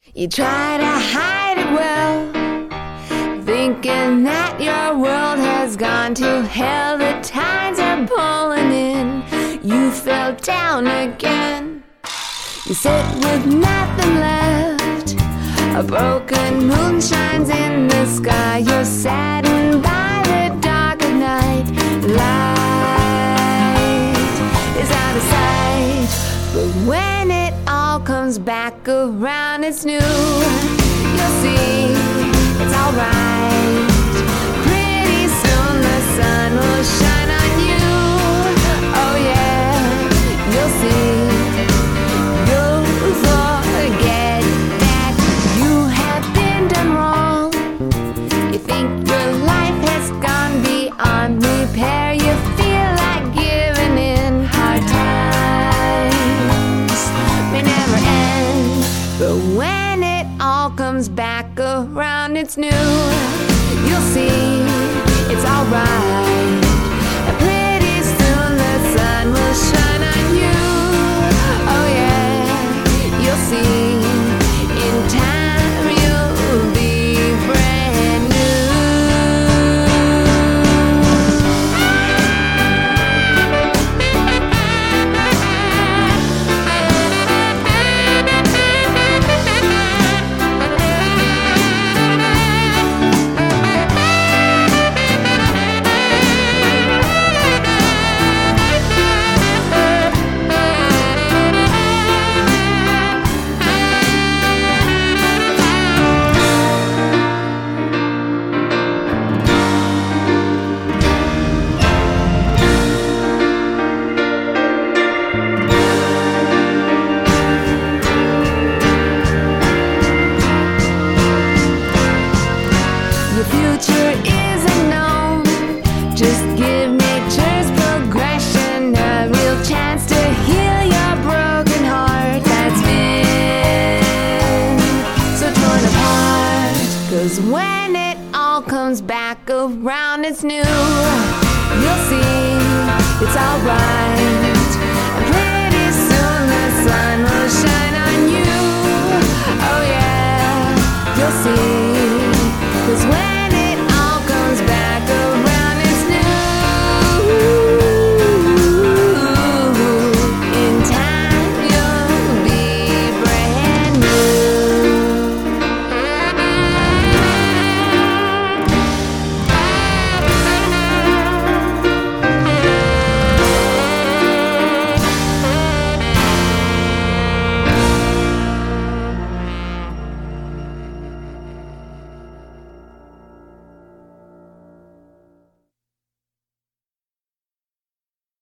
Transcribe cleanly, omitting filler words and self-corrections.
You try to hide it well, thinking that your world has gone to hell. The tides are pulling in, you fell down again. You sit with nothing left, a broken moon shines in the sky. You're saddened by the dark of night. Light is out of sight, but when it all comes back around, it's new. You'll see, it's alright. Pretty soon the sun will shine on you. Oh yeah, you'll see. You'll forget that you have been done wrong. You think your life has gone beyond repair. You feel like giving in. Hard times may never end, but when it all comes back around, it's new. You'll see, it's alright. And pretty soon the sun will shine on you. Oh yeah, you'll see. In time you'll be brand new. Your future is unknown. Just give nature's progression a real chance to heal your broken heart that's been so torn apart. 'Cause when it all comes back around, it's new. You'll see, it's alright. And pretty soon the sun will shine on you.